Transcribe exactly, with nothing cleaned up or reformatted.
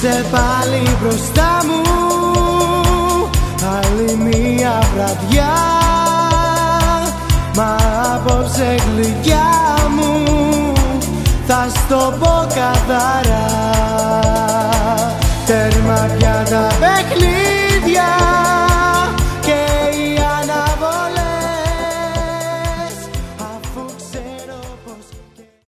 Είσαι πάλι μπροστά μου, άλλη μία βραδιά. Μα απόψε γλυκιά μου, θα στο πω καθαρά.